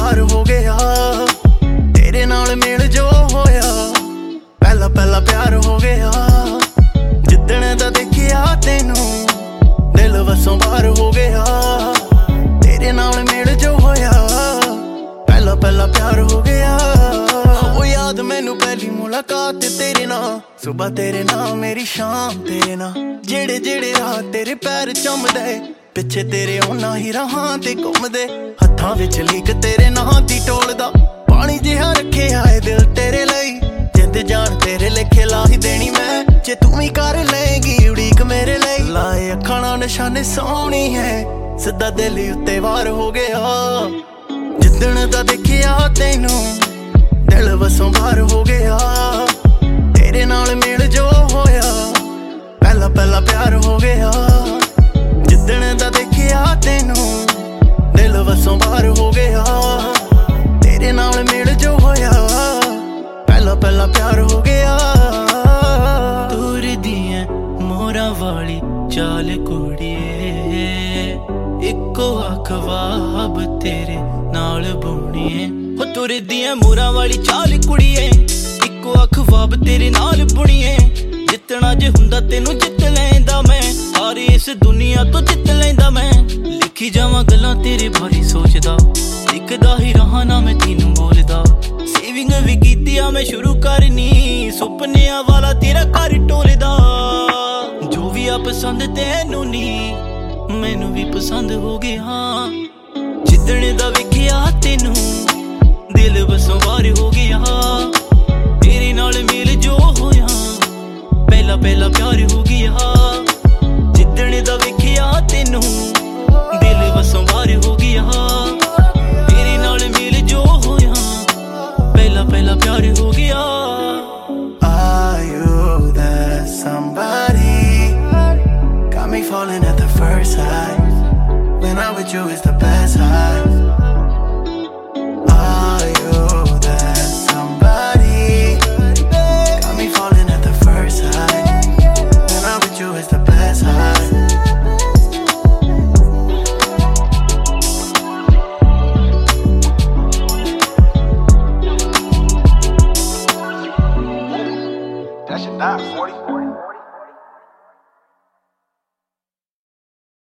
ਬਾਰ ਹੋ ਗਿਆ ਤੇਰੇ ਨਾਲ ਮੇਲ ਜੋ ਹੋਇਆ ਪਹਿਲਾ ਪਹਿਲਾ ਪਿਆਰ ਹੋ ਗਿਆ ਜਿੱਦਣ ਦਾ ਦੇਖਿਆ ਤੈਨੂੰ ਦਿਲ ਵਸੋਂ ਬਾਹਰ ਹੋ ਗਿਆ ਤੇਰੇ ਨਾਲ ਮੇਲ ਜੋ ਹੋਇਆ ਪਹਿਲਾ ਪਹਿਲਾ ਪਿਆਰ ਹੋ ਗਿਆ ਉਹ ਯਾਦ ਮੈਨੂੰ ਪਹਿਲੀ ਮੁਲਾਕਾਤ ਤੇਰੇ ਨਾਲ ਸੁਬਹ ਤੇਰੇ ਨਾਲ ਮੇਰੀ ਸ਼ਾਮ ਤੇਰੇ ਨਾਲ ਜਿਹੜੇ ਜਿਹੜੇ ਰਾਹ ਤੇਰੇ ਪੈਰ ਚੁੰਮਦੇ ਪਿੱਛੇ ਤੇਰੇ ਉਹਨਾਂ ਹੀ ਰਾਹਾਂ ਤੇ ਘੁੰਮਦੇ ਹੱਥਾਂ ਵਿੱਚ ਲੀਕ ਤੇਰੇ ਨਾਂ ਦੀ ਟੋਲਦਾ ਪਾਣੀ ਜਿਹਾ ਰੱਖਿਆ ਏ ਦਿਲ ਤੇਰੇ ਲਈ ਜਿੰਦ ਜਾਨ ਤੇਰੇ ਲਿਖੇ ਲਾ ਹੀ ਦੇਣੀ ਮੈਂ ਜੇ ਤੂੰ ਵੀ ਕਰ ਲਏਗੀ ਉਡੀਕ ਮੇਰੇ ਲਈ ਲਾਏ ਅੱਖਾਂ ਨਾਲ ਨਿਸ਼ਾਨੇ ਸੋਹਣੀ ਹੈ ਸਿੱਧਾ ਦਿਲ ਉੱਤੇ ਵਾਰ ਹੋ ਗਿਆ ਜਿੱਦਣ ਦਾ ਦੇਖਿਆ ਤੈਨੂੰ ਦਿਲ ਵਸੋਂ ਬਾਹਰ ਹੋ ਗਿਆ ਤੇਰੇ ਨਾਲ ਮੇਲ ਜੋ ਹੋਇਆ ਪਹਿਲਾ ਪਹਿਲਾ ਪਿਆਰ ਹੋ ਗਿਆ ਜਿੱਦਣ ਦਾ ਦੇਖਿਆ ਤੈਨੂੰ ਦਿਲ ਵਸੋਂ ਬਾਹਰ ਹੋ ਗਿਆ ਤੇਰੇ ਨਾਲ ਮੇਲ ਜੋ ਹੋਇਆ ਪਹਿਲਾ ਪਹਿਲਾ ਪਿਆਰ ਹੋ ਗਿਆ ਤੁਰਦੀ ਐ ਮੋਰਾਂ ਵਾਲੀ ਚਾਲ ਕੁੜੀਏ ਇੱਕੋ ਅਖਵਾਬ ਤੇਰੇ ਨਾਲ ਬੁਣੀਏ ਹੋ ਤੁਰਦੀ ਐ ਮੋਰਾਂ ਵਾਲੀ ਚਾਲ ਕੁੜੀਏ ਇੱਕੋ ਅਖਵਾਬ ਤੇਰੇ ਨਾਲ ਬੁਣੀਏ ਜਿੱਤਣਾ ਜੇ ਹੁੰਦਾ ਤੈਨੂੰ ਜਿੱਤ ਲੈਂਦਾ ਮੈਂ ਸਾਰੀ ਇਸ ਦੁਨੀਆ ਤੋਂ ਜਿੱਤ ਲੈਂਦਾ ਮੈਂ ਲਿਖੀ ਜਾਵਾਂ ਗੱਲਾਂ ਤੇਰੇ ਬਾਰੇ ਸੋਚਦਾ ਲਿਖਦਾ ਹੀ ਰਹਾ ਨਾ ਮੈਂ ਤੈਨੂੰ ਬੋਲਦਾ ਸੇਵਿੰਗ ਵੀ ਕੀਤੀ ਆ ਮੈਂ ਸ਼ੁਰੂ ਕਰਨੀ ਸੁਪਨਿਆਂ ਵਾਲਾ ਤੇਰਾ ਘਰ ਟੋਲਦਾ ਜੋ ਵੀ ਆ ਪਸੰਦ ਤੈਨੂੰ ਨੀ ਮੈਨੂੰ ਵੀ ਪਸੰਦ ਹੋ ਗਿਆ ਜਿੱਦਣ ਦਾ ਵੇਖਿਆ ਤੈਨੂੰ ਦਿਲ ਵਸੋਂ ਬਾਹਰ ਹੋ ਗਿਆ ਤੇਰੇ ਨਾਲ ਮੇਲ ਜੋ ਹੋਇਆ ਪਹਿਲਾ ਪਹਿਲਾ ਪਿਆਰ ਹੋ ਗਿਆ ਜਿੱਦਣ ਦਾ ਵੇਖਿਆ ਤੈਨੂੰ ਦਿਲ ਵਸੋਂ ਬਾਹਰ ਹੋ ਗਿਆ ਤੇਰੇ ਨਾਲ ਮੇਲ ਜੋ ਹੋਇਆ ਪਹਿਲਾ ਪਹਿਲਾ ਪਿਆਰ ਹੋ ਗਿਆ Are you that somebody got me falling at the first sight when I'm with you it's the best high